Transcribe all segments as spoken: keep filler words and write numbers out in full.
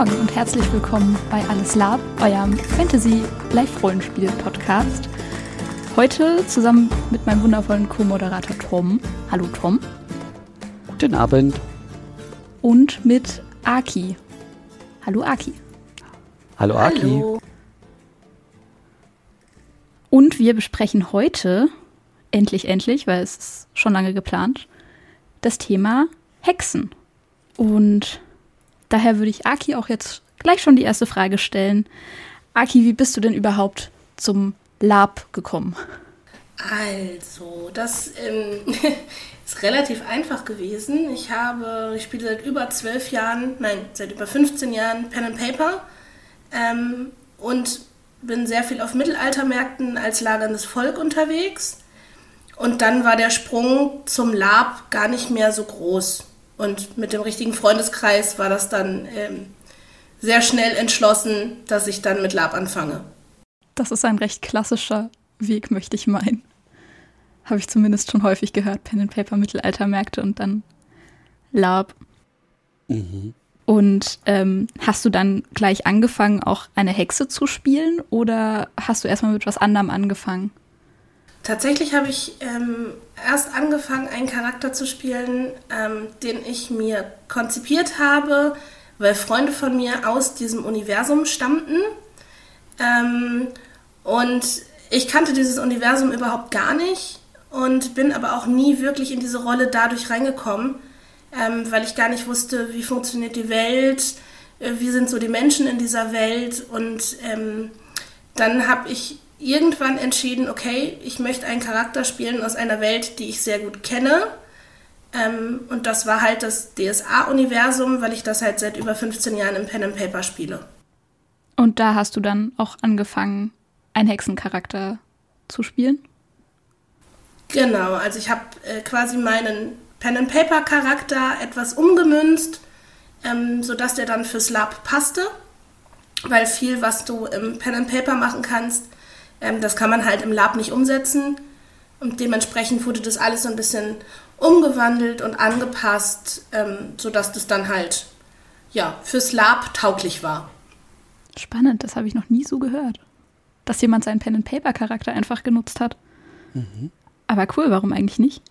Morgen und herzlich willkommen bei Alles Lab, eurem Fantasy-Live-Rollenspiel-Podcast. Heute zusammen mit meinem wundervollen Co-Moderator Tom. Hallo Tom. Guten Abend. Und mit Aki. Hallo Aki. Hallo Aki. Hallo. Und wir besprechen heute, endlich, endlich, weil es ist schon lange geplant, das Thema Hexen. Und daher würde ich Aki auch jetzt gleich schon die erste Frage stellen. Aki, wie bist du denn überhaupt zum Lab gekommen? Also, das ähm, ist relativ einfach gewesen. Ich habe, ich spiele seit über zwölf Jahren, nein, seit über fünfzehn Jahren Pen and Paper ähm, und bin sehr viel auf Mittelaltermärkten als lagerndes Volk unterwegs. Und dann war der Sprung zum Lab gar nicht mehr so groß. Und mit dem richtigen Freundeskreis war das dann ähm, sehr schnell entschlossen, dass ich dann mit Lab anfange. Das ist ein recht klassischer Weg, möchte ich meinen. Habe ich zumindest schon häufig gehört. Pen and Paper, Mittelaltermärkte und dann Lab. Mhm. Und ähm, hast du dann gleich angefangen, auch eine Hexe zu spielen? Oder hast du erstmal mit was anderem angefangen? Tatsächlich habe ich ähm, erst angefangen, einen Charakter zu spielen, ähm, den ich mir konzipiert habe, weil Freunde von mir aus diesem Universum stammten. Ähm, und ich kannte dieses Universum überhaupt gar nicht und bin aber auch nie wirklich in diese Rolle dadurch reingekommen, ähm, weil ich gar nicht wusste, wie funktioniert die Welt, äh, wie sind so die Menschen in dieser Welt. Und ähm, dann habe ich irgendwann entschieden, okay, ich möchte einen Charakter spielen aus einer Welt, die ich sehr gut kenne. Ähm, und das war halt das D S A-Universum, weil ich das halt seit über fünfzehn Jahren im Pen and Paper spiele. Und da hast du dann auch angefangen, einen Hexencharakter zu spielen? Genau, also ich habe äh, quasi meinen Pen and Paper Charakter etwas umgemünzt, ähm, sodass der dann fürs Lab passte. Weil viel, was du im Pen and Paper machen kannst, das kann man halt im Lab nicht umsetzen und dementsprechend wurde das alles so ein bisschen umgewandelt und angepasst, ähm, sodass das dann halt ja, fürs Lab tauglich war. Spannend, das habe ich noch nie so gehört, dass jemand seinen Pen-and-Paper-Charakter einfach genutzt hat. Mhm. Aber cool, warum eigentlich nicht?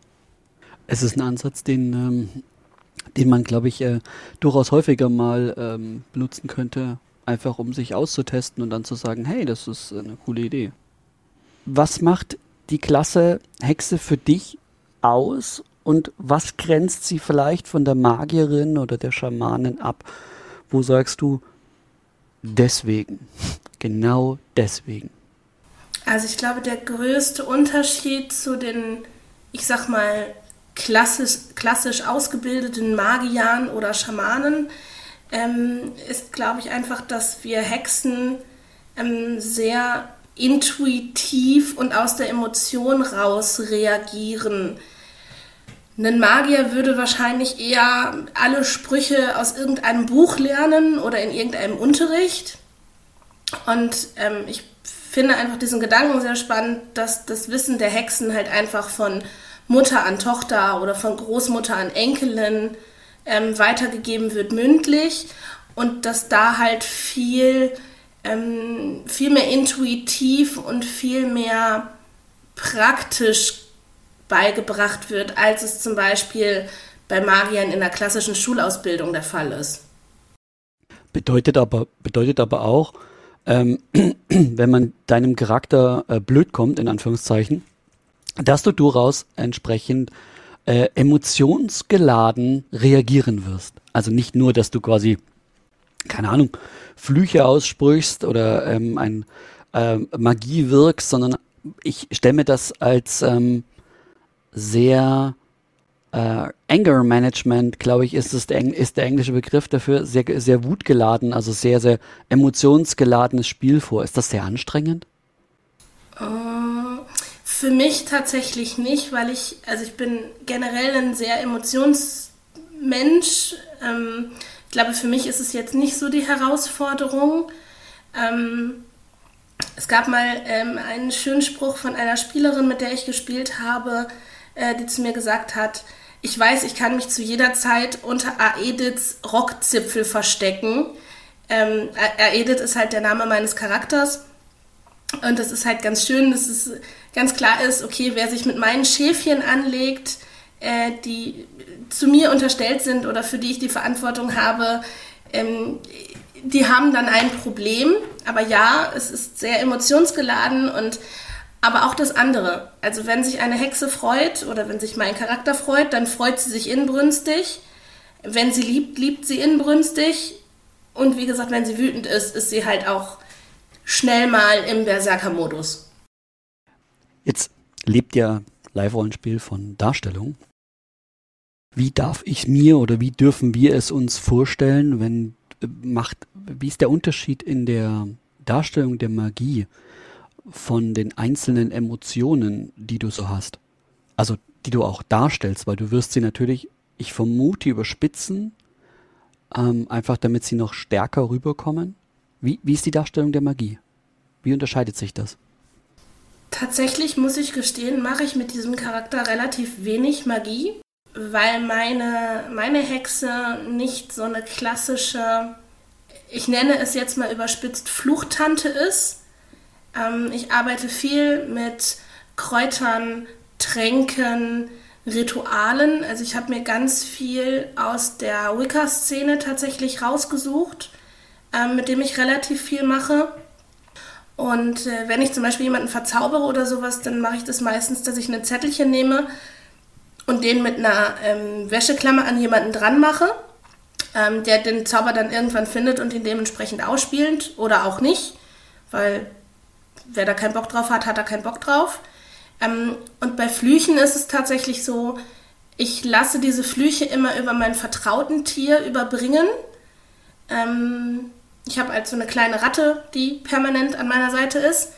Es ist ein Ansatz, den, ähm, den man, glaube ich, äh, durchaus häufiger mal ähm, benutzen könnte, einfach um sich auszutesten und dann zu sagen, hey, das ist eine coole Idee. Was macht die Klasse Hexe für dich aus und was grenzt sie vielleicht von der Magierin oder der Schamanin ab? Wo sagst du, deswegen, genau deswegen? Also ich glaube, der größte Unterschied zu den, ich sag mal, klassisch, klassisch ausgebildeten Magiern oder Schamanen Ähm, ist, glaube ich, einfach, dass wir Hexen ähm, sehr intuitiv und aus der Emotion raus reagieren. Ein Magier würde wahrscheinlich eher alle Sprüche aus irgendeinem Buch lernen oder in irgendeinem Unterricht. Und ähm, ich finde einfach diesen Gedanken sehr spannend, dass das Wissen der Hexen halt einfach von Mutter an Tochter oder von Großmutter an Enkelin Ähm, weitergegeben wird mündlich und dass da halt viel, ähm, viel mehr intuitiv und viel mehr praktisch beigebracht wird, als es zum Beispiel bei Magiern in der klassischen Schulausbildung der Fall ist. Bedeutet aber, bedeutet aber auch, ähm, wenn man deinem Charakter äh, blöd kommt, in Anführungszeichen, dass du durchaus entsprechend Äh, emotionsgeladen reagieren wirst. Also nicht nur, dass du quasi, keine Ahnung, Flüche aussprichst oder ähm, ein äh, Magie wirkst, sondern ich stelle mir das als ähm, sehr äh, Anger Management, glaube ich, ist, es der, ist der englische Begriff dafür, sehr, sehr wutgeladen, also sehr, sehr emotionsgeladenes Spiel vor. Ist das sehr anstrengend? Uh. Für mich tatsächlich nicht, weil ich, also ich bin generell ein sehr Emotionsmensch. Ähm, ich glaube, für mich ist es jetzt nicht so die Herausforderung. Ähm, es gab mal ähm, einen schönen Spruch von einer Spielerin, mit der ich gespielt habe, äh, die zu mir gesagt hat, ich weiß, ich kann mich zu jeder Zeit unter Aediths Rockzipfel verstecken. Ähm, Aedith ist halt der Name meines Charakters. Und das ist halt ganz schön, dass es ganz klar ist, okay, wer sich mit meinen Schäfchen anlegt, äh, die zu mir unterstellt sind oder für die ich die Verantwortung habe, ähm, die haben dann ein Problem. Aber ja, es ist sehr emotionsgeladen und aber auch das andere. Also wenn sich eine Hexe freut oder wenn sich mein Charakter freut, dann freut sie sich inbrünstig. Wenn sie liebt, liebt sie inbrünstig. Und wie gesagt, wenn sie wütend ist, ist sie halt auch schnell mal im Berserker-Modus. Jetzt lebt ja Live-Rollenspiel von Darstellung. Wie darf ich mir oder wie dürfen wir es uns vorstellen, wenn macht, wie ist der Unterschied in der Darstellung der Magie von den einzelnen Emotionen, die du so hast? Also, die du auch darstellst, weil du wirst sie natürlich, ich vermute, überspitzen, ähm, einfach damit sie noch stärker rüberkommen. Wie, wie ist die Darstellung der Magie? Wie unterscheidet sich das? Tatsächlich muss ich gestehen, mache ich mit diesem Charakter relativ wenig Magie, weil meine, meine Hexe nicht so eine klassische, ich nenne es jetzt mal überspitzt, Fluchtante ist. Ähm, ich arbeite viel mit Kräutern, Tränken, Ritualen. Also ich habe mir ganz viel aus der Wicca-Szene tatsächlich rausgesucht, ähm, mit dem ich relativ viel mache. Und äh, wenn ich zum Beispiel jemanden verzaubere oder sowas, dann mache ich das meistens, dass ich ein Zettelchen nehme und den mit einer ähm, Wäscheklammer an jemanden dran mache, ähm, der den Zauber dann irgendwann findet und ihn dementsprechend ausspielt oder auch nicht, weil wer da keinen Bock drauf hat, hat da keinen Bock drauf. Ähm, und bei Flüchen ist es tatsächlich so, ich lasse diese Flüche immer über mein vertrauten Tier überbringen. Ähm, ich habe also eine kleine Ratte, die permanent an meiner Seite ist.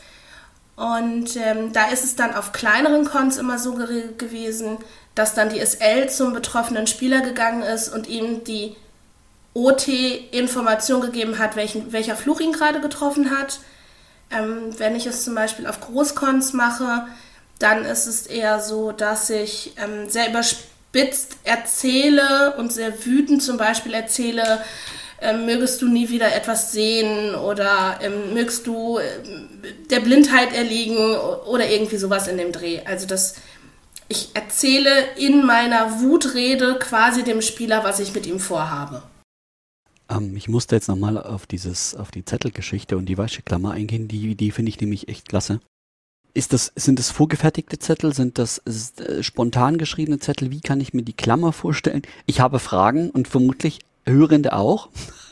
Und ähm, da ist es dann auf kleineren Cons immer so ge- gewesen, dass dann die S L zum betroffenen Spieler gegangen ist und ihm die O T-Information gegeben hat, welchen, welcher Fluch ihn gerade getroffen hat. Ähm, wenn ich es zum Beispiel auf Großcons mache, dann ist es eher so, dass ich ähm, sehr überspitzt erzähle und sehr wütend zum Beispiel erzähle, ähm, mögest du nie wieder etwas sehen oder ähm, mögst du ähm, der Blindheit erliegen oder irgendwie sowas in dem Dreh. Also das, ich erzähle in meiner Wutrede quasi dem Spieler, was ich mit ihm vorhabe. Ähm, ich musste jetzt nochmal auf dieses, auf die Zettelgeschichte und die Wäscheklammer eingehen, die, die finde ich nämlich echt klasse. Ist das, sind das vorgefertigte Zettel? Sind das ist, äh, spontan geschriebene Zettel? Wie kann ich mir die Klammer vorstellen? Ich habe Fragen und vermutlich Hörende auch.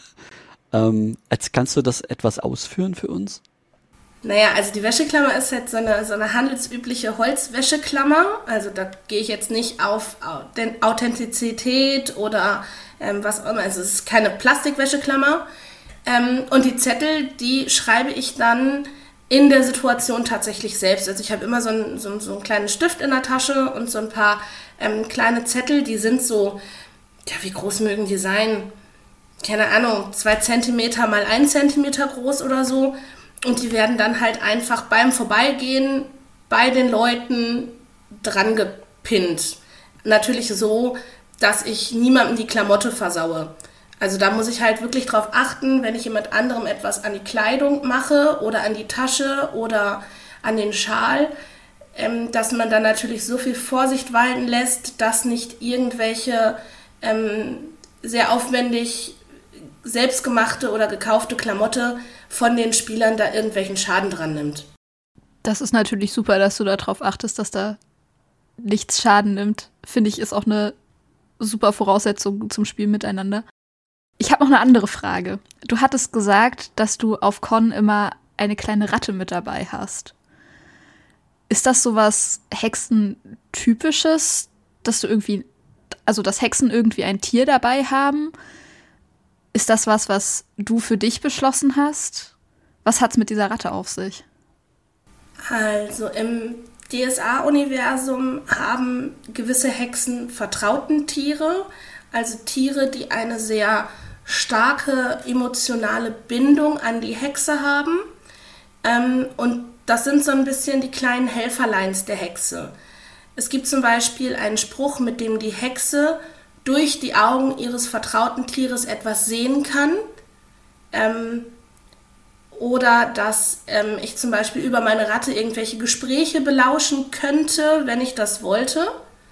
ähm, jetzt kannst du das etwas ausführen für uns? Naja, also die Wäscheklammer ist halt so eine, so eine handelsübliche Holzwäscheklammer. Also da gehe ich jetzt nicht auf Authentizität oder ähm, was auch immer. Also es ist keine Plastikwäscheklammer. Ähm, und die Zettel, die schreibe ich dann in der Situation tatsächlich selbst. Also ich habe immer so einen, so, so einen kleinen Stift in der Tasche und so ein paar ähm, kleine Zettel, die sind so, ja, wie groß mögen die sein? Keine Ahnung, zwei Zentimeter mal ein Zentimeter groß oder so. Und die werden dann halt einfach beim Vorbeigehen bei den Leuten dran gepinnt. Natürlich so, dass ich niemandem die Klamotte versaue. Also da muss ich halt wirklich drauf achten, wenn ich jemand anderem etwas an die Kleidung mache oder an die Tasche oder an den Schal, ähm, dass man dann natürlich so viel Vorsicht walten lässt, dass nicht irgendwelche ähm, sehr aufwendig selbstgemachte oder gekaufte Klamotte von den Spielern da irgendwelchen Schaden dran nimmt. Das ist natürlich super, dass du darauf achtest, dass da nichts Schaden nimmt. Finde ich, ist auch eine super Voraussetzung zum Spiel miteinander. Ich habe noch eine andere Frage. Du hattest gesagt, dass du auf Con immer eine kleine Ratte mit dabei hast. Ist das sowas Hexentypisches, dass du irgendwie, also dass Hexen irgendwie ein Tier dabei haben? Ist das was, was du für dich beschlossen hast? Was hat's mit dieser Ratte auf sich? Also im D S A-Universum haben gewisse Hexen Vertrautentiere, also Tiere, die eine sehr starke emotionale Bindung an die Hexe haben. Ähm, und das sind so ein bisschen die kleinen Helferleins der Hexe. Es gibt zum Beispiel einen Spruch, mit dem die Hexe durch die Augen ihres vertrauten Tieres etwas sehen kann. Ähm, oder dass ähm, ich zum Beispiel über meine Ratte irgendwelche Gespräche belauschen könnte, wenn ich das wollte.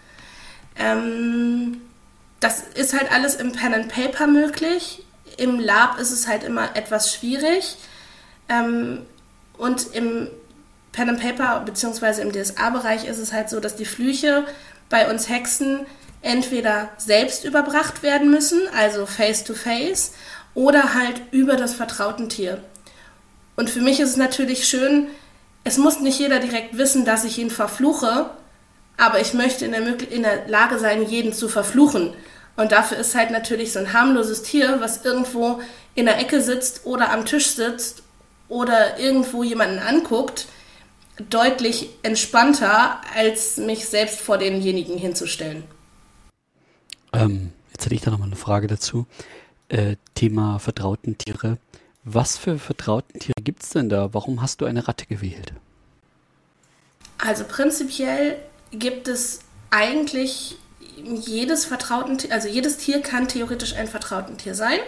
Ähm, das ist halt alles im Pen and Paper möglich. Im Lab ist es halt immer etwas schwierig. Ähm, und im Pen and Paper bzw. im D S A-Bereich ist es halt so, dass die Flüche bei uns Hexen entweder selbst überbracht werden müssen, also face to face, oder halt über das Vertrautentier. Und für mich ist es natürlich schön, es muss nicht jeder direkt wissen, dass ich ihn verfluche, aber ich möchte in der, Möglich- in der Lage sein, jeden zu verfluchen. Und dafür ist halt natürlich so ein harmloses Tier, was irgendwo in der Ecke sitzt oder am Tisch sitzt oder irgendwo jemanden anguckt, deutlich entspannter, als mich selbst vor denjenigen hinzustellen. Ähm, jetzt hätte ich da nochmal eine Frage dazu. Äh, Thema vertrauten Tiere. Was für vertrauten Tiere gibt es denn da? Warum hast du eine Ratte gewählt? Also prinzipiell gibt es eigentlich jedes vertrauten Tier, also jedes Tier kann theoretisch ein vertrauten Tier sein.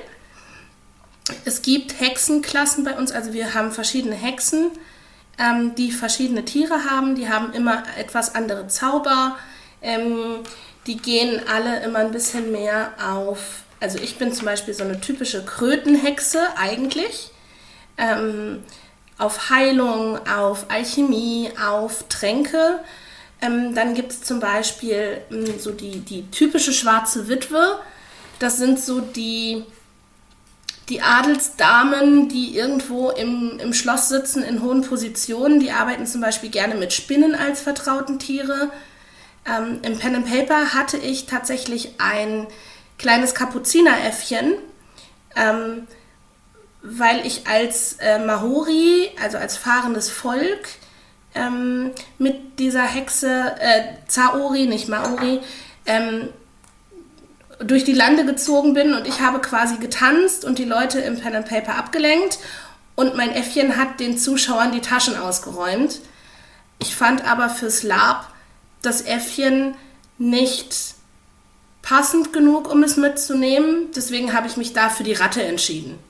Es gibt Hexenklassen bei uns, also wir haben verschiedene Hexen, ähm, die verschiedene Tiere haben. Die haben immer etwas andere Zauber. Ähm, die gehen alle immer ein bisschen mehr auf. Also ich bin zum Beispiel so eine typische Krötenhexe eigentlich, ähm, auf Heilung, auf Alchemie, auf Tränke. Ähm, dann gibt es zum Beispiel ähm, so die, die typische schwarze Witwe. Das sind so die, die Adelsdamen, die irgendwo im, im Schloss sitzen in hohen Positionen. Die arbeiten zum Beispiel gerne mit Spinnen als vertrauten Tiere. Ähm, Im Pen and Paper hatte ich tatsächlich ein kleines Kapuzineräffchen, ähm, weil ich als äh, Mahori, also als fahrendes Volk, ähm, mit dieser Hexe, äh, Zaori, nicht Maori, ähm, durch die Lande gezogen bin und ich habe quasi getanzt und die Leute im Pen and Paper abgelenkt und mein Äffchen hat den Zuschauern die Taschen ausgeräumt. Ich fand aber fürs Lab das Äffchen nicht passend genug, um es mitzunehmen. Deswegen habe ich mich da für die Ratte entschieden.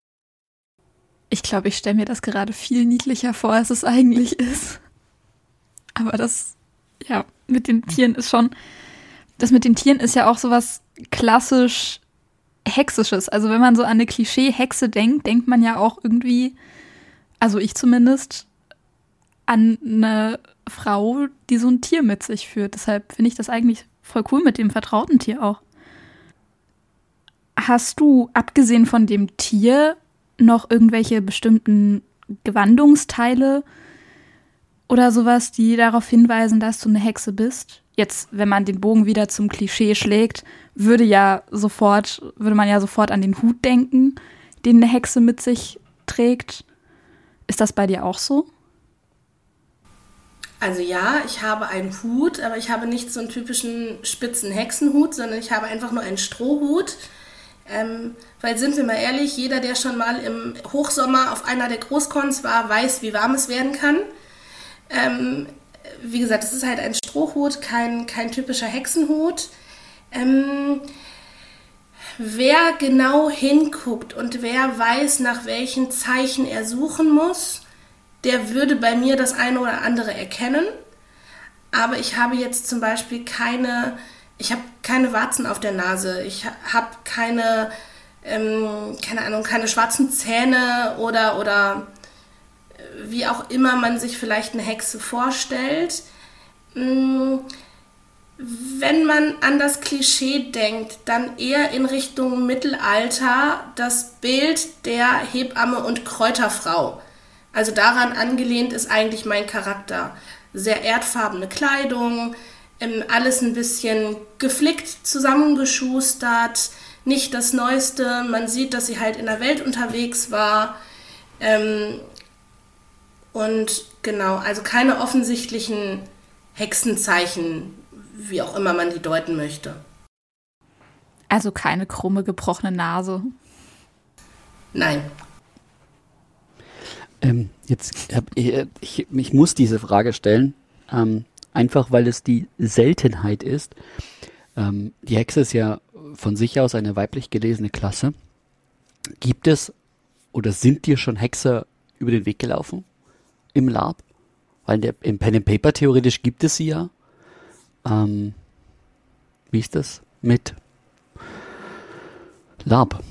Ich glaube, ich stelle mir das gerade viel niedlicher vor, als es eigentlich ist. Aber das, ja, mit den Tieren ist schon, das mit den Tieren ist ja auch sowas klassisch Hexisches. Also wenn man so an eine Klischee-Hexe denkt, denkt man ja auch irgendwie, also ich zumindest, an eine Frau, die so ein Tier mit sich führt. Deshalb finde ich das eigentlich voll cool mit dem vertrauten Tier auch. Hast du, abgesehen von dem Tier, noch irgendwelche bestimmten Gewandungsteile oder sowas, die darauf hinweisen, dass du eine Hexe bist? Jetzt, wenn man den Bogen wieder zum Klischee schlägt, würde ja sofort, würde man ja sofort an den Hut denken, den eine Hexe mit sich trägt. Ist das bei dir auch so? Also ja, ich habe einen Hut, aber ich habe nicht so einen typischen spitzen Hexenhut, sondern ich habe einfach nur einen Strohhut. Ähm, weil sind wir mal ehrlich, jeder, der schon mal im Hochsommer auf einer der Großcons war, weiß, wie warm es werden kann. Ähm, wie gesagt, es ist halt ein Strohhut, kein, kein typischer Hexenhut. Ähm, wer genau hinguckt und wer weiß, nach welchen Zeichen er suchen muss, der würde bei mir das eine oder andere erkennen. Aber ich habe jetzt zum Beispiel keine, ich habe keine Warzen auf der Nase, ich habe keine, ähm, keine Ahnung, keine schwarzen Zähne oder, oder wie auch immer man sich vielleicht eine Hexe vorstellt. Wenn man an das Klischee denkt, dann eher in Richtung Mittelalter das Bild der Hebamme und Kräuterfrau. Also daran angelehnt ist eigentlich mein Charakter. Sehr erdfarbene Kleidung, ähm, alles ein bisschen geflickt, zusammengeschustert, nicht das Neueste. Man sieht, dass sie halt in der Welt unterwegs war. Ähm, und genau, also keine offensichtlichen Hexenzeichen, wie auch immer man die deuten möchte. Also keine krumme, gebrochene Nase. Nein. Ähm, jetzt hab ich, ich, ich muss diese Frage stellen, ähm, einfach weil es die Seltenheit ist. Ähm, die Hexe ist ja von sich aus eine weiblich gelesene Klasse. Gibt es oder sind dir schon Hexer über den Weg gelaufen im Lab? Weil der, im Pen and Paper theoretisch gibt es sie ja. Ähm, wie ist das mit Lab?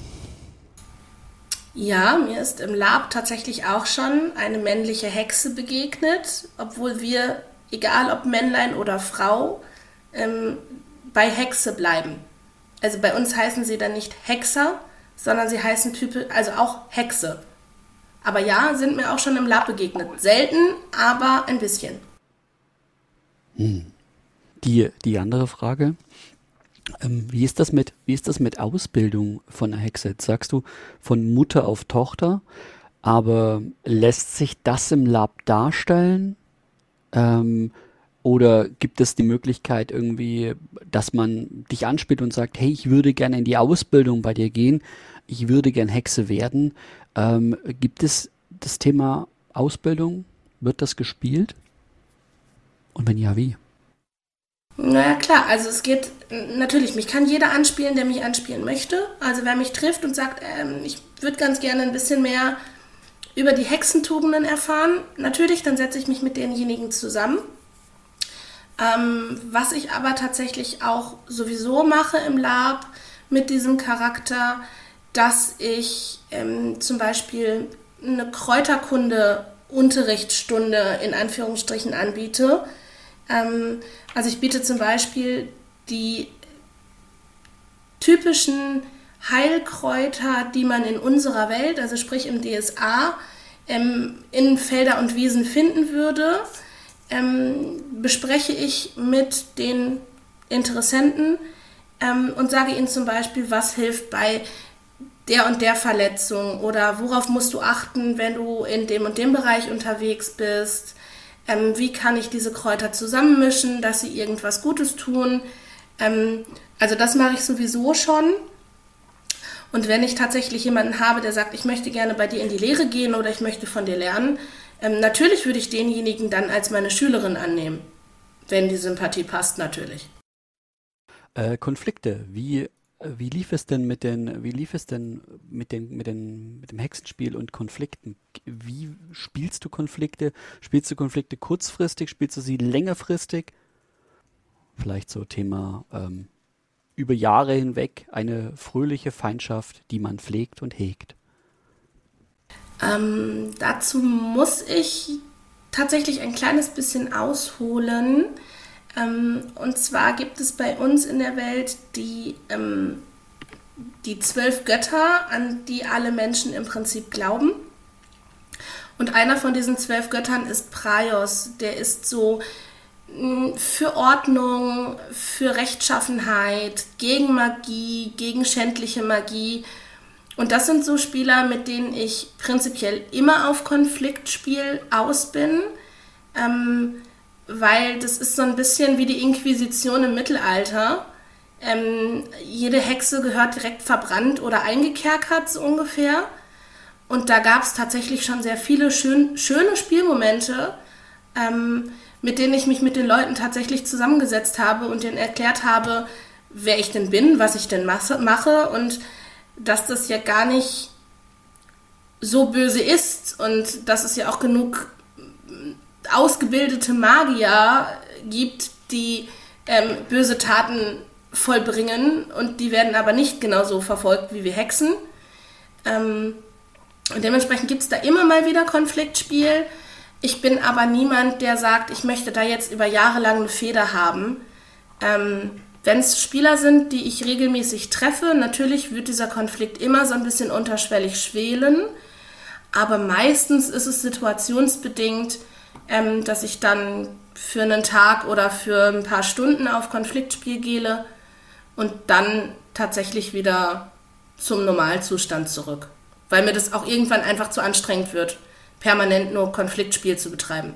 Ja, mir ist im Lab tatsächlich auch schon eine männliche Hexe begegnet, obwohl wir, egal ob Männlein oder Frau, ähm, bei Hexe bleiben. Also bei uns heißen sie dann nicht Hexer, sondern sie heißen Type, also auch Hexe. Aber ja, sind mir auch schon im Lab begegnet. Selten, aber ein bisschen. Hm. Die, die andere Frage, ähm, wie ist das mit, wie ist das mit Ausbildung von einer Hexe? Jetzt sagst du von Mutter auf Tochter, aber lässt sich das im Lab darstellen? Ähm, oder gibt es die Möglichkeit irgendwie, dass man dich anspielt und sagt, hey, ich würde gerne in die Ausbildung bei dir gehen, ich würde gern Hexe werden. Ähm, gibt es das Thema Ausbildung? Wird das gespielt? Und wenn ja, wie? Naja, klar, also es geht, natürlich, mich kann jeder anspielen, der mich anspielen möchte. Also wer mich trifft und sagt, ähm, ich würde ganz gerne ein bisschen mehr über die Hexentugenden erfahren, natürlich, dann setze ich mich mit denjenigen zusammen. Ähm, was ich aber tatsächlich auch sowieso mache im Lab mit diesem Charakter, dass ich ähm, zum Beispiel eine Kräuterkunde-Unterrichtsstunde in Anführungsstrichen anbiete. Ähm, also ich biete zum Beispiel die typischen Heilkräuter, die man in unserer Welt, also sprich im D S A, ähm, in Felder und Wiesen finden würde, ähm, bespreche ich mit den Interessenten ähm, und sage ihnen zum Beispiel, was hilft bei der und der Verletzung oder worauf musst du achten, wenn du in dem und dem Bereich unterwegs bist. Ähm, wie kann ich diese Kräuter zusammenmischen, dass sie irgendwas Gutes tun. Ähm, also das mache ich sowieso schon. Und wenn ich tatsächlich jemanden habe, der sagt, ich möchte gerne bei dir in die Lehre gehen oder ich möchte von dir lernen, ähm, natürlich würde ich denjenigen dann als meine Schülerin annehmen, wenn die Sympathie passt, natürlich. Äh, Konflikte, wie Wie lief es denn mit den, wie lief es denn mit den, mit den, mit dem Hexenspiel und Konflikten? Wie spielst du Konflikte? Spielst du Konflikte kurzfristig? Spielst du sie längerfristig? Vielleicht so Thema ähm, über Jahre hinweg eine fröhliche Feindschaft, die man pflegt und hegt. Ähm, dazu muss ich tatsächlich ein kleines bisschen ausholen. Ähm, und zwar gibt es bei uns in der Welt die, ähm, die zwölf Götter, an die alle Menschen im Prinzip glauben. Und einer von diesen zwölf Göttern ist Praios. Der ist so mh, für Ordnung, für Rechtschaffenheit, gegen Magie, gegen schändliche Magie. Und das sind so Spieler, mit denen ich prinzipiell immer auf Konfliktspiel aus bin. Ähm, weil das ist so ein bisschen wie die Inquisition im Mittelalter. Ähm, jede Hexe gehört direkt verbrannt oder eingekerkert, so ungefähr. Und da gab es tatsächlich schon sehr viele schön, schöne Spielmomente, ähm, mit denen ich mich mit den Leuten tatsächlich zusammengesetzt habe und denen erklärt habe, wer ich denn bin, was ich denn mache und dass das ja gar nicht so böse ist und dass es ja auch genug ausgebildete Magier gibt, die ähm, böse Taten vollbringen und die werden aber nicht genauso verfolgt wie wir Hexen. Ähm, und dementsprechend gibt es da immer mal wieder Konfliktspiel. Ich bin aber niemand, der sagt, ich möchte da jetzt über Jahre lang eine Feder haben. Ähm, Wenn es Spieler sind, die ich regelmäßig treffe, natürlich wird dieser Konflikt immer so ein bisschen unterschwellig schwelen, aber meistens ist es situationsbedingt, Ähm, dass ich dann für einen Tag oder für ein paar Stunden auf Konfliktspiel gehe und dann tatsächlich wieder zum Normalzustand zurück. Weil mir das auch irgendwann einfach zu anstrengend wird, permanent nur Konfliktspiel zu betreiben.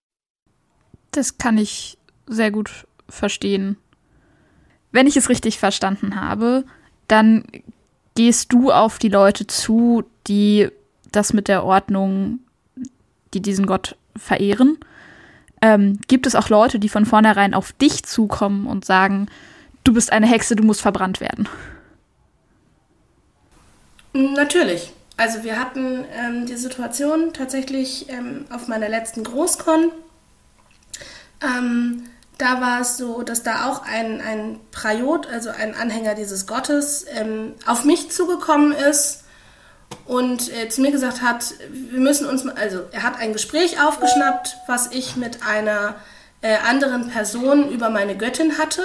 Das kann ich sehr gut verstehen. Wenn ich es richtig verstanden habe, dann gehst du auf die Leute zu, die das mit der Ordnung, die diesen Gott verehren, Ähm, gibt es auch Leute, die von vornherein auf dich zukommen und sagen, du bist eine Hexe, du musst verbrannt werden? Natürlich. Also wir hatten ähm, die Situation tatsächlich ähm, auf meiner letzten Großcon. Ähm, da war es so, dass da auch ein, ein Praiot, also ein Anhänger dieses Gottes, ähm, auf mich zugekommen ist und äh, zu mir gesagt hat, wir müssen uns, also er hat ein Gespräch aufgeschnappt, was ich mit einer äh, anderen Person über meine Göttin hatte.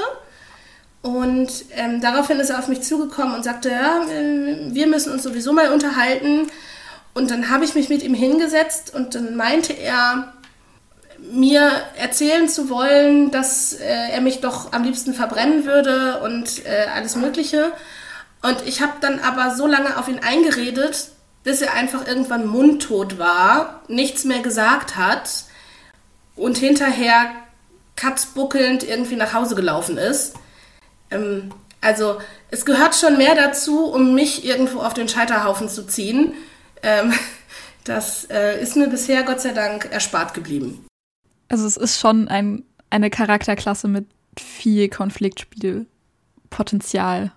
Und ähm, daraufhin ist er auf mich zugekommen und sagte, ja, äh, wir müssen uns sowieso mal unterhalten. Und dann habe ich mich mit ihm hingesetzt und dann meinte er, mir erzählen zu wollen, dass äh, er mich doch am liebsten verbrennen würde und äh, alles Mögliche. Und ich habe dann aber so lange auf ihn eingeredet, bis er einfach irgendwann mundtot war, nichts mehr gesagt hat und hinterher katzbuckelnd irgendwie nach Hause gelaufen ist. Ähm, also es gehört schon mehr dazu, um mich irgendwo auf den Scheiterhaufen zu ziehen. Ähm, das äh, ist mir bisher Gott sei Dank erspart geblieben. Also es ist schon ein, eine Charakterklasse mit viel Konfliktspielpotenzial.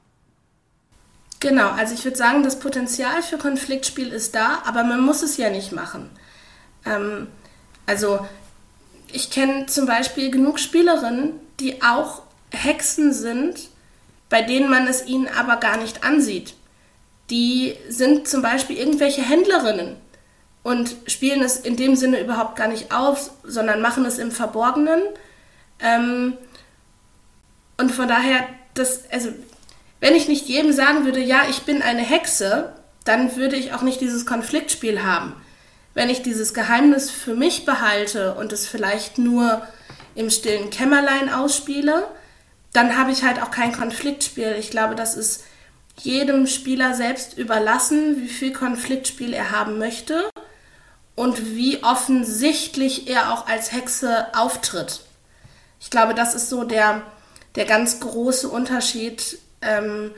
Genau, also ich würde sagen, das Potenzial für Konfliktspiel ist da, aber man muss es ja nicht machen. Ähm, also ich kenne zum Beispiel genug Spielerinnen, die auch Hexen sind, bei denen man es ihnen aber gar nicht ansieht. Die sind zum Beispiel irgendwelche Händlerinnen und spielen es in dem Sinne überhaupt gar nicht auf, sondern machen es im Verborgenen. Ähm, und von daher, das, also, wenn ich nicht jedem sagen würde, ja, ich bin eine Hexe, dann würde ich auch nicht dieses Konfliktspiel haben. Wenn ich dieses Geheimnis für mich behalte und es vielleicht nur im stillen Kämmerlein ausspiele, dann habe ich halt auch kein Konfliktspiel. Ich glaube, das ist jedem Spieler selbst überlassen, wie viel Konfliktspiel er haben möchte und wie offensichtlich er auch als Hexe auftritt. Ich glaube, das ist so der, der ganz große Unterschied ähm,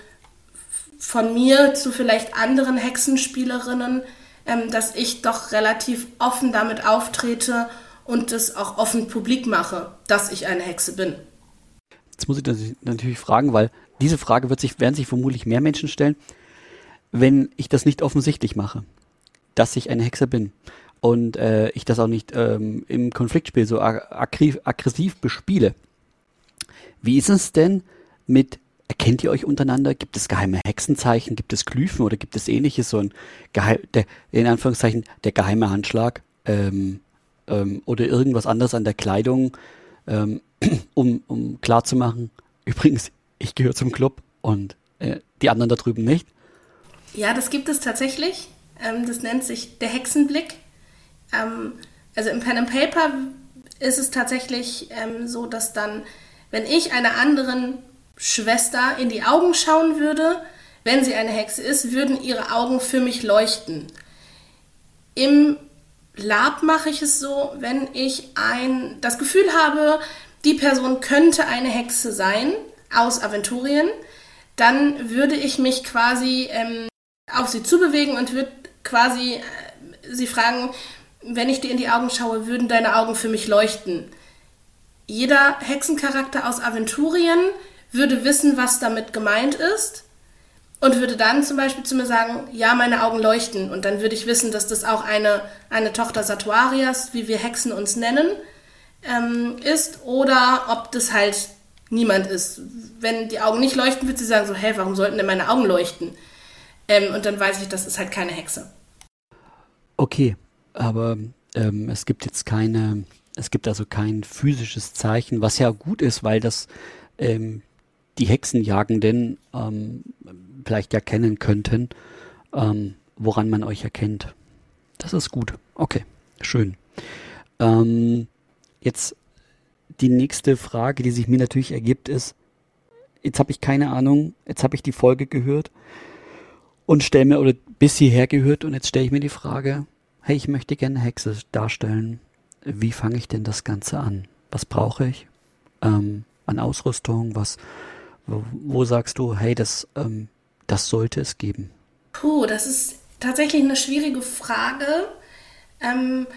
von mir zu vielleicht anderen Hexenspielerinnen, ähm, dass ich doch relativ offen damit auftrete und es auch offen publik mache, dass ich eine Hexe bin. Jetzt muss ich das natürlich fragen, weil diese Frage wird sich, werden sich vermutlich mehr Menschen stellen, wenn ich das nicht offensichtlich mache, dass ich eine Hexe bin und äh, ich das auch nicht ähm, im Konfliktspiel so aggressiv, aggressiv bespiele. Wie ist es denn mit, erkennt ihr euch untereinander? Gibt es geheime Hexenzeichen? Gibt es Glyphen oder gibt es ähnliches? So ein geheim, der, in Anführungszeichen der geheime Handschlag ähm, ähm, oder irgendwas anderes an der Kleidung, ähm, um, um klarzumachen, übrigens, ich gehöre zum Club und äh, die anderen da drüben nicht? Ja, das gibt es tatsächlich. Ähm, das nennt sich der Hexenblick. Ähm, also im Pen and Paper ist es tatsächlich ähm, so, dass dann, wenn ich einer anderen Schwester in die Augen schauen würde, wenn sie eine Hexe ist, würden ihre Augen für mich leuchten. Im Lab mache ich es so, wenn ich ein, das Gefühl habe, die Person könnte eine Hexe sein aus Aventurien, dann würde ich mich quasi ähm, auf sie zubewegen und würde quasi äh, sie fragen, wenn ich dir in die Augen schaue, würden deine Augen für mich leuchten. Jeder Hexencharakter aus Aventurien würde wissen, was damit gemeint ist und würde dann zum Beispiel zu mir sagen, ja, meine Augen leuchten. Und dann würde ich wissen, dass das auch eine, eine Tochter Satuarias, wie wir Hexen uns nennen, ähm, ist oder ob das halt niemand ist. Wenn die Augen nicht leuchten, wird sie sagen so, hey, warum sollten denn meine Augen leuchten? Ähm, und dann weiß ich, das ist halt keine Hexe. Okay, aber ähm, es gibt jetzt keine, es gibt also kein physisches Zeichen, was ja gut ist, weil das ähm, die Hexenjagenden ähm, vielleicht erkennen könnten, ähm, woran man euch erkennt. Das ist gut. Okay, schön. Ähm, jetzt die nächste Frage, die sich mir natürlich ergibt, ist, jetzt habe ich keine Ahnung, jetzt habe ich die Folge gehört und stelle mir, oder bis hierher gehört, und jetzt stelle ich mir die Frage, hey, ich möchte gerne Hexe darstellen. Wie fange ich denn das Ganze an? Was brauche ich ähm, an Ausrüstung? Was, wo, wo sagst du, hey, das, ähm, das sollte es geben? Puh, das ist tatsächlich eine schwierige Frage. Ähm,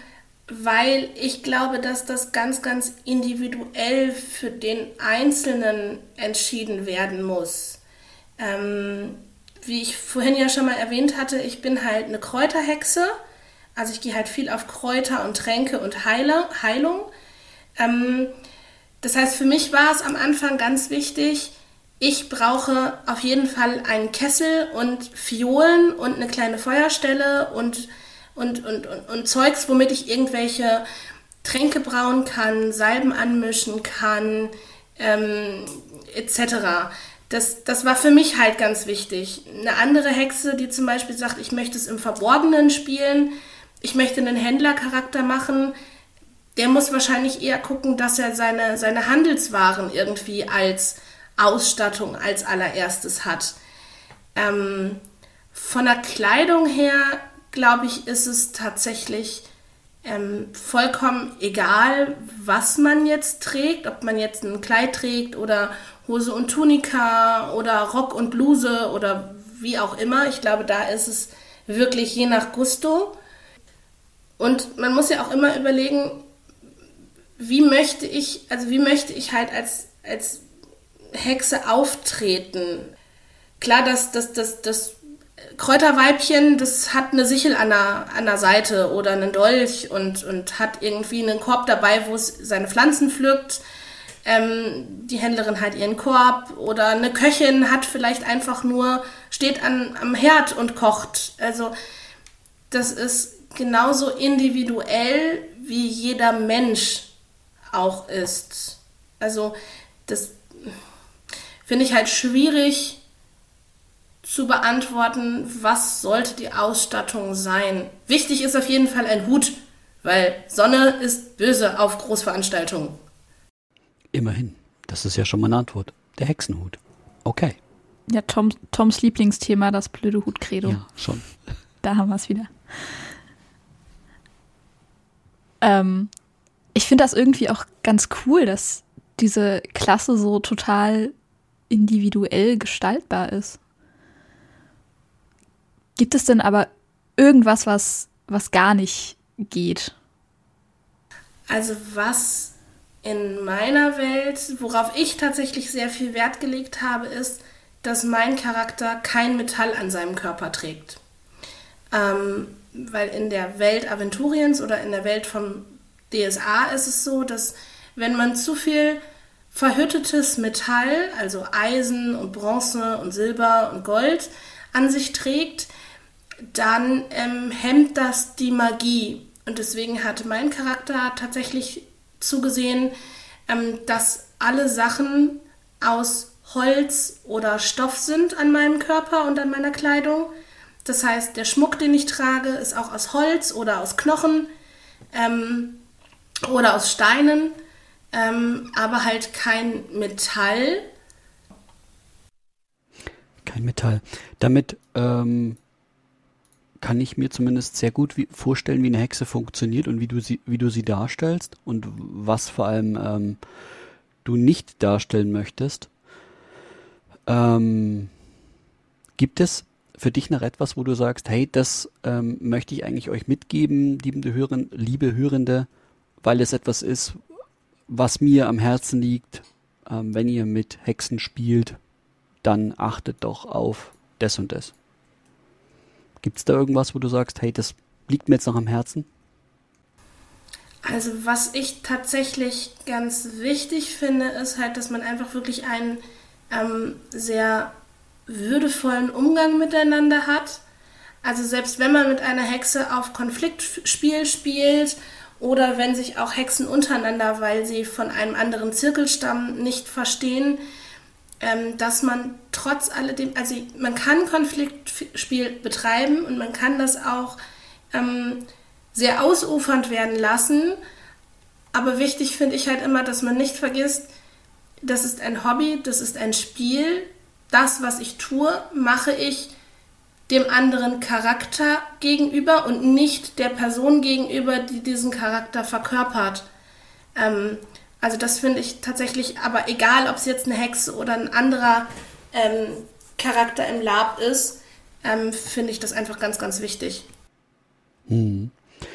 weil ich glaube, dass das ganz, ganz individuell für den Einzelnen entschieden werden muss. Ähm, wie ich vorhin ja schon mal erwähnt hatte, ich bin halt eine Kräuterhexe. Also ich gehe halt viel auf Kräuter und Tränke und Heile, Heilung. Ähm, das heißt, für mich war es am Anfang ganz wichtig, ich brauche auf jeden Fall einen Kessel und Fiolen und eine kleine Feuerstelle und, und, und, und, und Zeugs, womit ich irgendwelche Tränke brauen kann, Salben anmischen kann, ähm, et cetera. Das, das war für mich halt ganz wichtig. Eine andere Hexe, die zum Beispiel sagt, ich möchte es im Verborgenen spielen, ich möchte einen Händlercharakter machen, der muss wahrscheinlich eher gucken, dass er seine, seine Handelswaren irgendwie als Ausstattung als allererstes hat. Ähm, von der Kleidung her, glaube ich, ist es tatsächlich ähm, vollkommen egal, was man jetzt trägt, ob man jetzt ein Kleid trägt oder Hose und Tunika oder Rock und Bluse oder wie auch immer. Ich glaube, da ist es wirklich je nach Gusto. Und man muss ja auch immer überlegen, wie möchte ich, also wie möchte ich halt als, als Hexe auftreten. Klar, das, das, das, das Kräuterweibchen, das hat eine Sichel an der, an der Seite oder einen Dolch und, und hat irgendwie einen Korb dabei, wo es seine Pflanzen pflückt. Ähm, die Händlerin hat ihren Korb oder eine Köchin hat vielleicht einfach nur, steht an, am Herd und kocht. Also das ist genauso individuell, wie jeder Mensch auch ist. Also das finde ich halt schwierig zu beantworten, was sollte die Ausstattung sein. Wichtig ist auf jeden Fall ein Hut, weil Sonne ist böse auf Großveranstaltungen. Immerhin, das ist ja schon mal eine Antwort. Der Hexenhut. Okay. Ja, Tom, Toms Lieblingsthema, das blöde Hut-Credo. Ja, schon. Da haben wir es wieder. Ähm, ich finde das irgendwie auch ganz cool, dass diese Klasse so total individuell gestaltbar ist. Gibt es denn aber irgendwas, was, was gar nicht geht? Also was in meiner Welt, worauf ich tatsächlich sehr viel Wert gelegt habe, ist, dass mein Charakter kein Metall an seinem Körper trägt. Ähm, weil in der Welt Aventuriens oder in der Welt vom D S A ist es so, dass wenn man zu viel verhüttetes Metall, also Eisen und Bronze und Silber und Gold, an sich trägt, dann ähm, hemmt das die Magie. Und deswegen hat mein Charakter tatsächlich zugesehen, ähm, dass alle Sachen aus Holz oder Stoff sind an meinem Körper und an meiner Kleidung. Das heißt, der Schmuck, den ich trage, ist auch aus Holz oder aus Knochen ähm, oder aus Steinen, ähm, aber halt kein Metall. Kein Metall. Damit ähm, kann ich mir zumindest sehr gut wie, vorstellen, wie eine Hexe funktioniert und wie du sie, wie du sie darstellst und was vor allem ähm, du nicht darstellen möchtest. Ähm, gibt es für dich noch etwas, wo du sagst, hey, das ähm, möchte ich eigentlich euch mitgeben, liebe, Hören, liebe Hörende, weil es etwas ist, was mir am Herzen liegt. Ähm, wenn ihr mit Hexen spielt, dann achtet doch auf das und das. Gibt es da irgendwas, wo du sagst, hey, das liegt mir jetzt noch am Herzen? Also was ich tatsächlich ganz wichtig finde, ist halt, dass man einfach wirklich einen ähm, sehr würdevollen Umgang miteinander hat. Also selbst wenn man mit einer Hexe auf Konfliktspiel spielt oder wenn sich auch Hexen untereinander, weil sie von einem anderen Zirkelstamm nicht verstehen, ähm, dass man trotz alledem, also man kann Konfliktspiel betreiben und man kann das auch ähm, sehr ausufernd werden lassen, aber wichtig finde ich halt immer, dass man nicht vergisst, das ist ein Hobby, das ist ein Spiel, das, was ich tue, mache ich dem anderen Charakter gegenüber und nicht der Person gegenüber, die diesen Charakter verkörpert. Ähm, also das finde ich tatsächlich, aber egal, ob es jetzt eine Hexe oder ein anderer ähm, Charakter im Lab ist, ähm, finde ich das einfach ganz, ganz wichtig. Hm.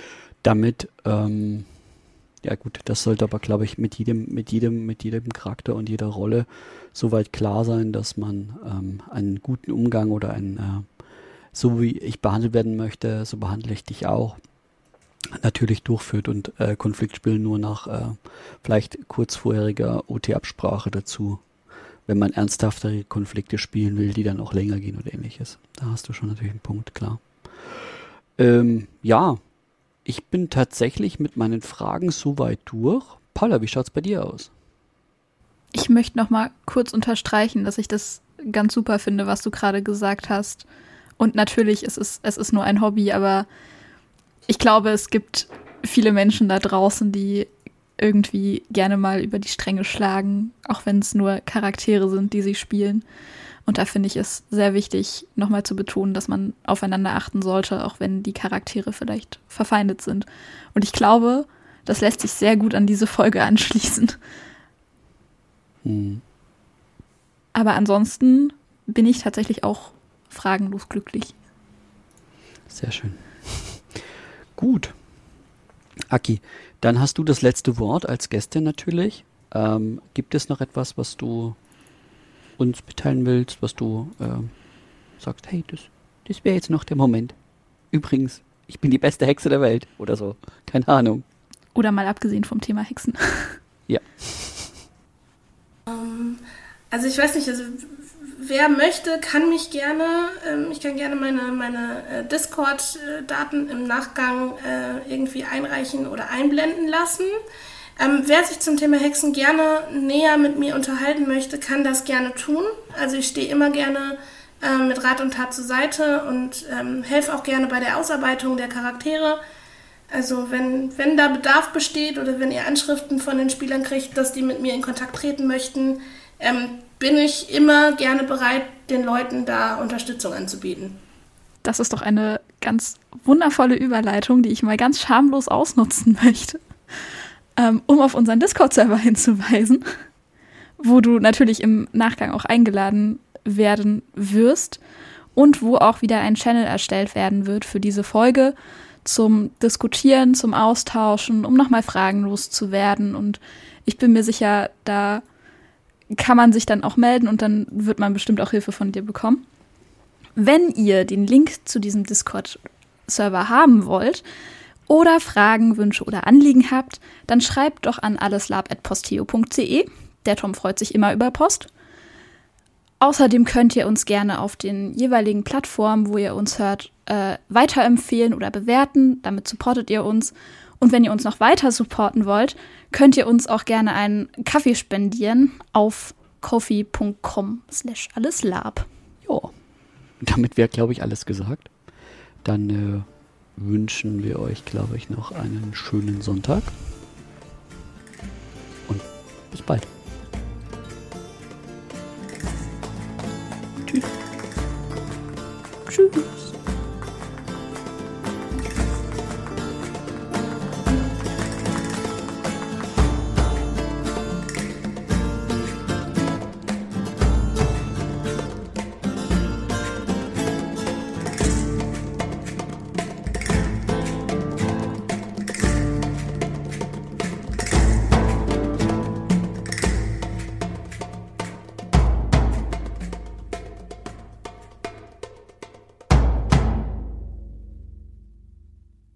damit, ähm, ja gut, das sollte aber, glaube ich, mit jedem, mit jedem, mit jedem Charakter und jeder Rolle soweit klar sein, dass man ähm, einen guten Umgang oder einen, äh, so wie ich behandelt werden möchte, so behandle ich dich auch, natürlich durchführt und äh, Konfliktspielen nur nach äh, vielleicht kurz vorheriger O T-Absprache dazu, wenn man ernsthaftere Konflikte spielen will, die dann auch länger gehen oder ähnliches. Da hast du schon natürlich einen Punkt, klar. Ähm, ja, ich bin tatsächlich mit meinen Fragen soweit durch. Paula, wie schaut's bei dir aus? Ich möchte noch mal kurz unterstreichen, dass ich das ganz super finde, was du gerade gesagt hast. Und natürlich, es ist, es ist nur ein Hobby, aber ich glaube, es gibt viele Menschen da draußen, die irgendwie gerne mal über die Stränge schlagen, auch wenn es nur Charaktere sind, die sie spielen. Und da finde ich es sehr wichtig, nochmal zu betonen, dass man aufeinander achten sollte, auch wenn die Charaktere vielleicht verfeindet sind. Und ich glaube, das lässt sich sehr gut an diese Folge anschließen. Hm. Aber ansonsten bin ich tatsächlich auch fragenlos glücklich. Sehr schön. Gut. Aki, dann hast du das letzte Wort als Gästin natürlich. Ähm, gibt es noch etwas, was du uns mitteilen willst, was du ähm, sagst, hey, das, das wäre jetzt noch der Moment. Übrigens, ich bin die beste Hexe der Welt oder so. Keine Ahnung. Oder mal abgesehen vom Thema Hexen. Ja. Um, also ich weiß nicht, also wer möchte, kann mich gerne, ähm, ich kann gerne meine, meine äh, Discord-Daten im Nachgang äh, irgendwie einreichen oder einblenden lassen. Ähm, wer sich zum Thema Hexen gerne näher mit mir unterhalten möchte, kann das gerne tun. Also ich stehe immer gerne äh, mit Rat und Tat zur Seite und ähm, helfe auch gerne bei der Ausarbeitung der Charaktere. Also wenn, wenn da Bedarf besteht oder wenn ihr Anschriften von den Spielern kriegt, dass die mit mir in Kontakt treten möchten, ähm, bin ich immer gerne bereit, den Leuten da Unterstützung anzubieten. Das ist doch eine ganz wundervolle Überleitung, die ich mal ganz schamlos ausnutzen möchte, ähm, um auf unseren Discord-Server hinzuweisen, wo du natürlich im Nachgang auch eingeladen werden wirst und wo auch wieder ein Channel erstellt werden wird für diese Folge zum Diskutieren, zum Austauschen, um nochmal Fragen loszuwerden. Und ich bin mir sicher, da kann man sich dann auch melden und dann wird man bestimmt auch Hilfe von dir bekommen. Wenn ihr den Link zu diesem Discord-Server haben wollt oder Fragen, Wünsche oder Anliegen habt, dann schreibt doch an alleslab at posteo punkt de. Der Tom freut sich immer über Post. Außerdem könnt ihr uns gerne auf den jeweiligen Plattformen, wo ihr uns hört, äh, weiterempfehlen oder bewerten. Damit supportet ihr uns. Und wenn ihr uns noch weiter supporten wollt, könnt ihr uns auch gerne einen Kaffee spendieren auf ko-fi punkt com slash alleslab. Ja, damit wäre, glaube ich, alles gesagt. Dann äh, wünschen wir euch, glaube ich, noch einen schönen Sonntag. Und bis bald. Tschüss. Tschüss.